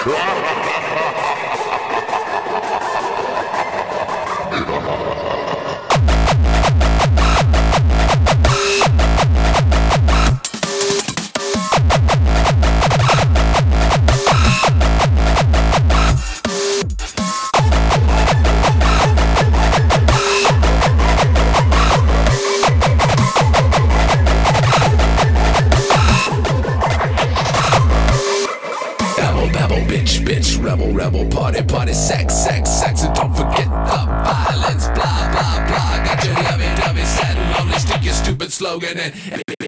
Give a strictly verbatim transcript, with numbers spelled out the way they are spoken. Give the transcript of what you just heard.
Bitch, bitch, rebel, rebel, party, party, sex, sex, sex, and don't forget the violence, blah, blah, blah. Got your lovey, dovey, sad, lonely, stick your stupid slogan and